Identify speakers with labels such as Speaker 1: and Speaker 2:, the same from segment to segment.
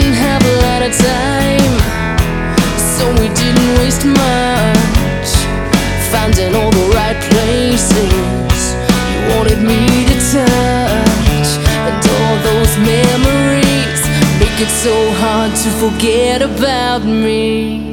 Speaker 1: didn't have a lot of time, so we didn't waste much finding all the right places you wanted me to touch. And all those memories make it so hard to forget about me.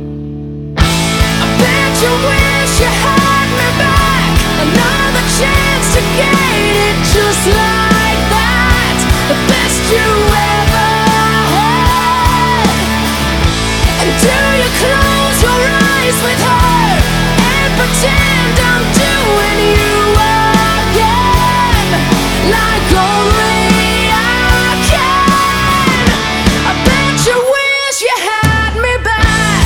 Speaker 1: I bet you wish you had me back, another chance to gain it just like that, the best you ever had. And do you close your eyes with her and pretend I'm doing you again, like only I can? I bet you wish you had me back.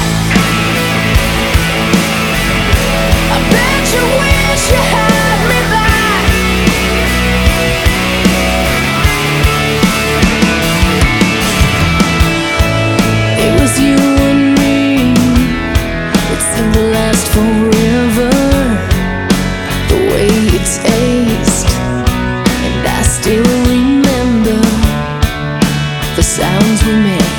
Speaker 1: I bet you wish you had me back. It was you and me, it seemed to last forever, the way it tastes. And I still remember the sounds we made.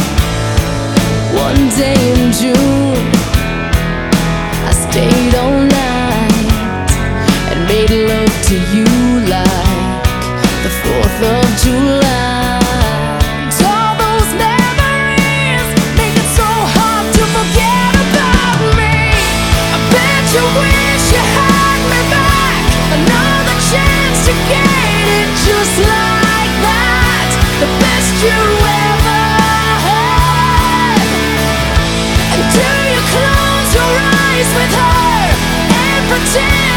Speaker 1: One day in June, I stayed all night and made love to you like the 4th of July. And all those memories make it so hard to forget about me. I bet you wish you had me back, another chance to gain it just like that, the best you ever had. And do you close your eyes with her and pretend